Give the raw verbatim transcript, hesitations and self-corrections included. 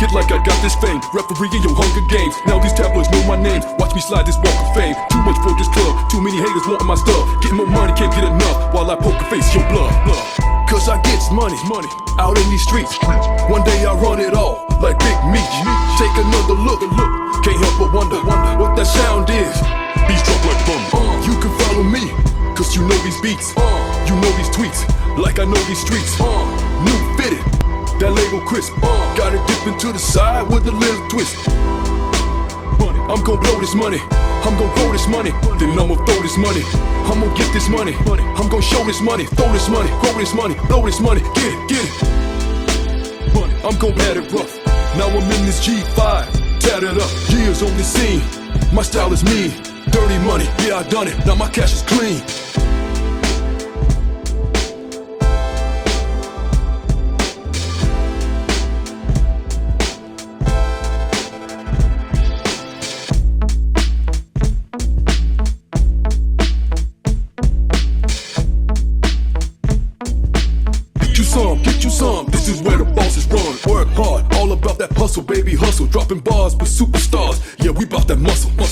it like I got this fame. Referee in your Hunger Games. Now these tabloids know my name. Watch me slide this walk of fame. Too much for this club. Too many haters wanting my stuff. Getting more money, can't get enough. While I poker face your blood. Cause I gets money, money out in these streets. One day I run it all like Big Meech. Take another look, look. Can't help but wonder, wonder what that sound is. Beats drop like bum. Uh, you can follow me, cause you know these beats. Uh, you know these tweets, like I know these streets. Uh, new fitted, that label crisp. Uh, got it dip into the side with a little twist. Money. I'm gon' blow this money. I'm gon' grow this money. Then I'ma throw this money. I'm gon' get this money. I'm gon' show this money. Throw this money. Grow this money. Blow this money. Get it, get it. I'm gon' add it rough. Now I'm in this G five. Tatted up. Years on the scene. My style is mean. Dirty money. Yeah, I done it. Now my cash is clean. Some, get you some, this is where the bosses run. Work hard, all about that hustle, baby, hustle. Dropping bars with superstars, yeah, we bout that muscle, muscle.